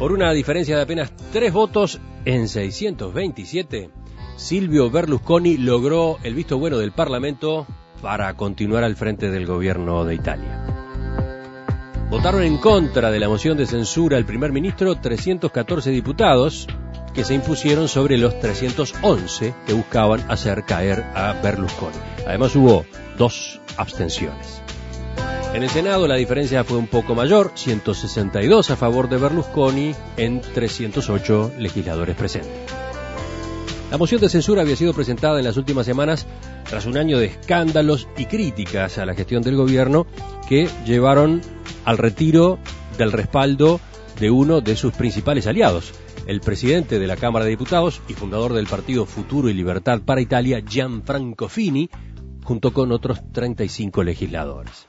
Por una diferencia de apenas 3 votos en 627, Silvio Berlusconi logró el visto bueno del Parlamento para continuar al frente del gobierno de Italia. Votaron en contra de la moción de censura al primer ministro 314 diputados, que se impusieron sobre los 311 que buscaban hacer caer a Berlusconi. Además hubo 2 abstenciones. En el Senado la diferencia fue un poco mayor, 162 a favor de Berlusconi en 308 legisladores presentes. La moción de censura había sido presentada en las últimas semanas tras un año de escándalos y críticas a la gestión del gobierno que llevaron al retiro del respaldo de uno de sus principales aliados, el presidente de la Cámara de Diputados y fundador del partido Futuro y Libertad para Italia, Gianfranco Fini, junto con otros 35 legisladores.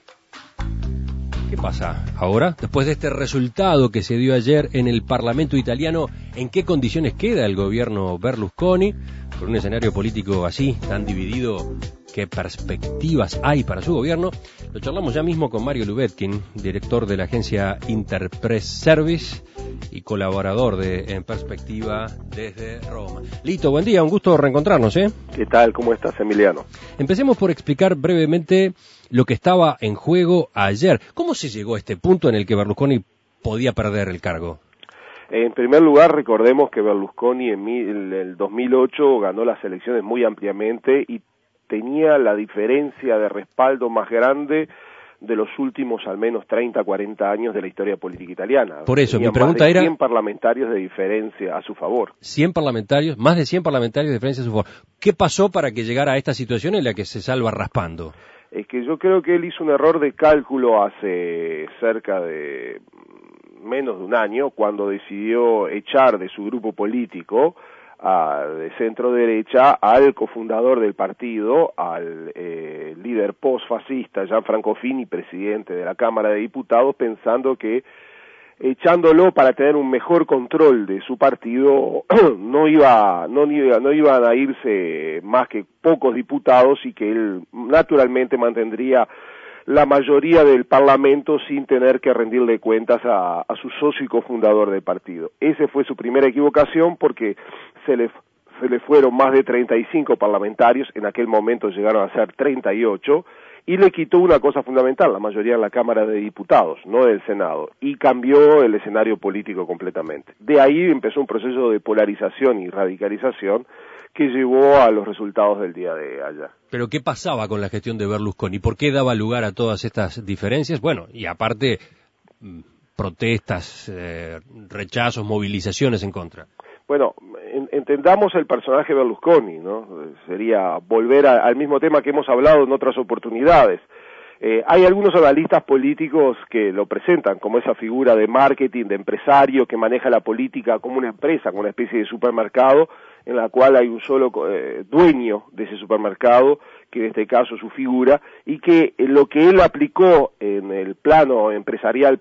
¿Qué pasa ahora? Después de este resultado que se dio ayer en el Parlamento italiano, ¿en qué condiciones queda el gobierno Berlusconi? Con un escenario político así, tan dividido, ¿qué perspectivas hay para su gobierno? Lo charlamos ya mismo con Mario Lubetkin, director de la agencia Interpress Service y colaborador de En Perspectiva desde Roma. Lito, buen día, un gusto reencontrarnos, ¿eh? ¿Qué tal? ¿Cómo estás, Emiliano? Empecemos por explicar brevemente lo que estaba en juego ayer. ¿Cómo se llegó a este punto en el que Berlusconi podía perder el cargo? En primer lugar, recordemos que Berlusconi en el 2008 ganó las elecciones muy ampliamente y tenía la diferencia de respaldo más grande de los últimos al menos 30, 40 años de la historia política italiana. Por eso, tenía mi pregunta más de 100 era... parlamentarios de diferencia a su favor. 100 parlamentarios, más de 100 parlamentarios de diferencia a su favor. ¿Qué pasó para que llegara a esta situación en la que se salva raspando? Es que yo creo que él hizo un error de cálculo hace cerca de menos de un año, cuando decidió echar de su grupo político de centro derecha al cofundador del partido, al líder post-fascista Gianfranco Fini, presidente de la Cámara de Diputados, pensando que echándolo para tener un mejor control de su partido no iban a irse más que pocos diputados y que él naturalmente mantendría la mayoría del Parlamento sin tener que rendirle cuentas a su socio y cofundador del partido. Esa fue su primera equivocación, porque se le fueron más de 35 parlamentarios, en aquel momento llegaron a ser 38, y le quitó una cosa fundamental, la mayoría en la Cámara de Diputados, no del Senado, y cambió el escenario político completamente. De ahí empezó un proceso de polarización y radicalización que llevó a los resultados del día de ayer. ¿Pero qué pasaba con la gestión de Berlusconi? ¿Por qué daba lugar a todas estas diferencias? Bueno, y aparte, protestas, rechazos, movilizaciones en contra. Bueno, entendamos el personaje Berlusconi, ¿no? Sería volver al mismo tema que hemos hablado en otras oportunidades. Hay algunos analistas políticos que lo presentan como esa figura de marketing, de empresario que maneja la política como una empresa, como una especie de supermercado en la cual hay un solo dueño de ese supermercado, que en este caso es su figura, y que lo que él aplicó en el plano empresarial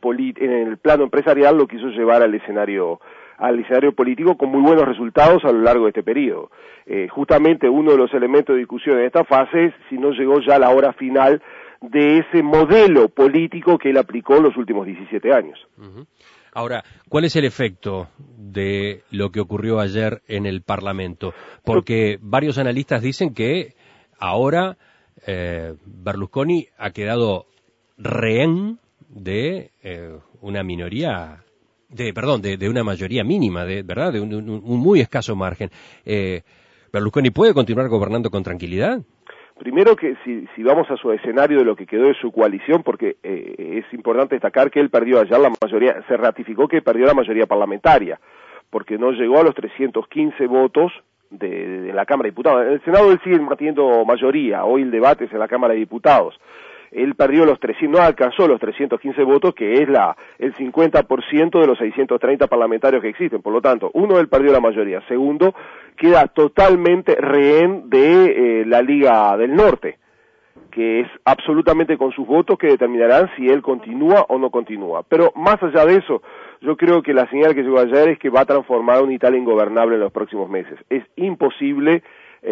lo quiso llevar al escenario político con muy buenos resultados a lo largo de este periodo. Justamente uno de los elementos de discusión en esta fase es si no llegó ya la hora final de ese modelo político que él aplicó en los últimos 17 años. Uh-huh. Ahora, ¿cuál es el efecto de lo que ocurrió ayer en el Parlamento? Porque varios analistas dicen que ahora Berlusconi ha quedado rehén de una minoría, de una mayoría mínima, ¿verdad? De un muy escaso margen. ¿Berlusconi puede continuar gobernando con tranquilidad? Primero que si vamos a su escenario de lo que quedó de su coalición, porque es importante destacar que él perdió ayer la mayoría, se ratificó que perdió la mayoría parlamentaria, porque no llegó a los 315 votos de la Cámara de Diputados. En el Senado él sigue manteniendo mayoría, hoy el debate es en la Cámara de Diputados. Él perdió no alcanzó los 315 votos, que es el 50% de los 630 parlamentarios que existen. Por lo tanto, uno, él perdió la mayoría. Segundo, queda totalmente rehén de la Liga del Norte, que es absolutamente con sus votos que determinarán si él continúa o no continúa. Pero más allá de eso, yo creo que la señal que llegó ayer es que va a transformar una Italia ingobernable en los próximos meses. Es imposible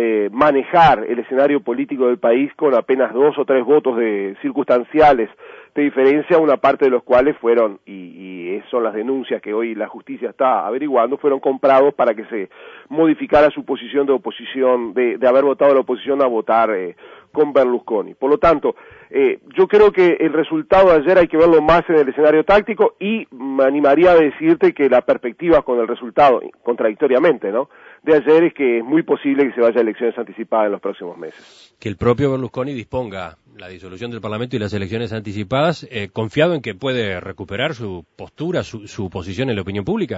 manejar el escenario político del país con apenas 2 o 3 votos circunstanciales de diferencia, una parte de los cuales fueron, y son las denuncias que hoy la justicia está averiguando, fueron comprados para que se modificara su posición de oposición, de haber votado la oposición a votar con Berlusconi. Por lo tanto, yo creo que el resultado de ayer hay que verlo más en el escenario táctico, y me animaría a decirte que la perspectiva con el resultado, contradictoriamente, ¿no?, de ayer, es que es muy posible que se vaya a elecciones anticipadas en los próximos meses. Que el propio Berlusconi disponga la disolución del Parlamento y las elecciones anticipadas, confiado en que puede recuperar su postura, su posición en la opinión pública.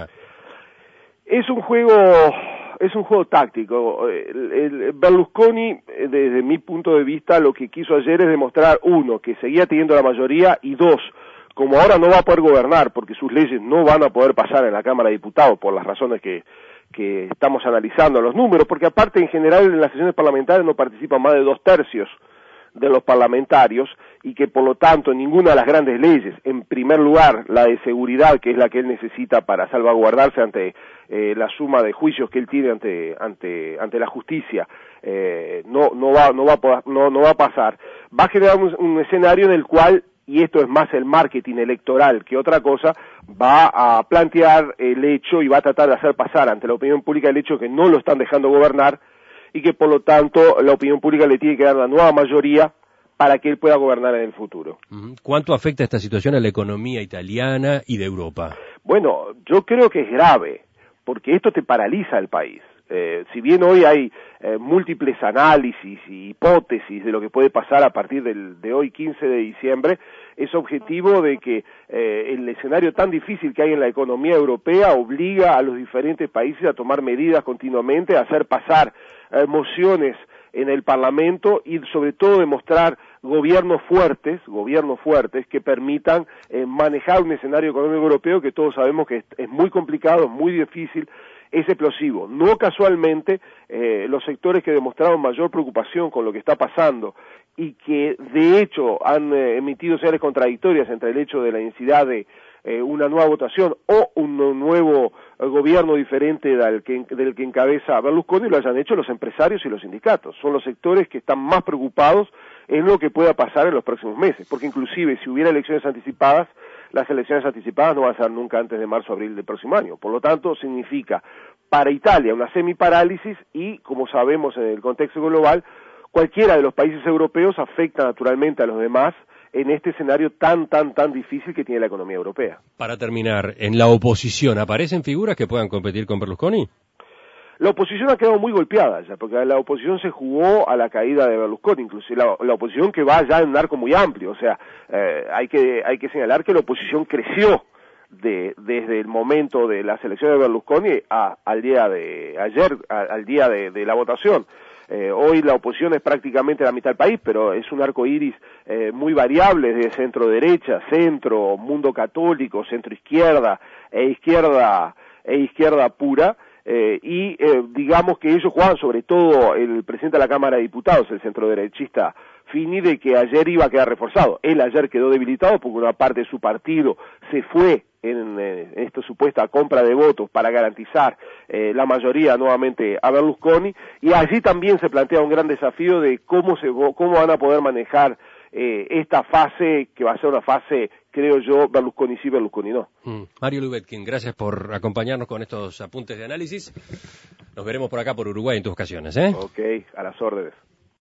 Es un juego táctico. El Berlusconi, desde mi punto de vista, lo que quiso ayer es demostrar, uno, que seguía teniendo la mayoría, y dos, como ahora no va a poder gobernar porque sus leyes no van a poder pasar en la Cámara de Diputados por las razones que estamos analizando los números, porque aparte en general en las sesiones parlamentarias no participan más de 2/3 de los parlamentarios, y que por lo tanto ninguna de las grandes leyes, en primer lugar la de seguridad, que es la que él necesita para salvaguardarse ante la suma de juicios que él tiene ante la justicia, no va a pasar, va a generar un escenario en el cual, y esto es más el marketing electoral que otra cosa, va a plantear el hecho y va a tratar de hacer pasar ante la opinión pública el hecho que no lo están dejando gobernar, y que por lo tanto la opinión pública le tiene que dar una nueva mayoría para que él pueda gobernar en el futuro. ¿Cuánto afecta esta situación a la economía italiana y de Europa? Bueno, yo creo que es grave, porque esto te paraliza el país. Si bien hoy hay múltiples análisis y hipótesis de lo que puede pasar a partir de hoy, 15 de diciembre, es objetivo de que el escenario tan difícil que hay en la economía europea obliga a los diferentes países a tomar medidas continuamente, a hacer pasar mociones en el Parlamento, y sobre todo demostrar gobiernos fuertes que permitan manejar un escenario económico europeo que todos sabemos que es muy complicado, es muy difícil, es explosivo. No casualmente, los sectores que demostraron mayor preocupación con lo que está pasando y que de hecho han emitido señales contradictorias entre el hecho de la necesidad de una nueva votación o un nuevo gobierno diferente del que encabeza Berlusconi, lo hayan hecho los empresarios y los sindicatos. Son los sectores que están más preocupados en lo que pueda pasar en los próximos meses, porque inclusive si hubiera elecciones anticipadas, las elecciones anticipadas no van a ser nunca antes de marzo o abril del próximo año. Por lo tanto, significa para Italia una semiparálisis, y, como sabemos en el contexto global, cualquiera de los países europeos afecta naturalmente a los demás en este escenario tan difícil que tiene la economía europea. Para terminar, ¿en la oposición aparecen figuras que puedan competir con Berlusconi? La oposición ha quedado muy golpeada ya, porque la oposición se jugó a la caída de Berlusconi, inclusive la oposición que va ya en un arco muy amplio, o sea, hay que señalar que la oposición creció desde el momento de las elecciones de Berlusconi al día de ayer, al día de la votación. Hoy la oposición es prácticamente la mitad del país, pero es un arco iris muy variable, de centro derecha, centro, mundo católico, centro izquierda e izquierda pura. Digamos que ellos juegan, sobre todo el presidente de la Cámara de Diputados, el centroderechista Fini, de que ayer iba a quedar reforzado. Él ayer quedó debilitado porque una parte de su partido se fue en esta supuesta compra de votos para garantizar la mayoría nuevamente a Berlusconi, y allí también se plantea un gran desafío de cómo van a poder manejar esta fase, que va a ser una fase, creo yo, Berlusconi sí, Berlusconi no. Mario Lubetkin, gracias por acompañarnos con estos apuntes de análisis. Nos veremos por acá por Uruguay en tus ocasiones, ¿eh? Ok, a las órdenes.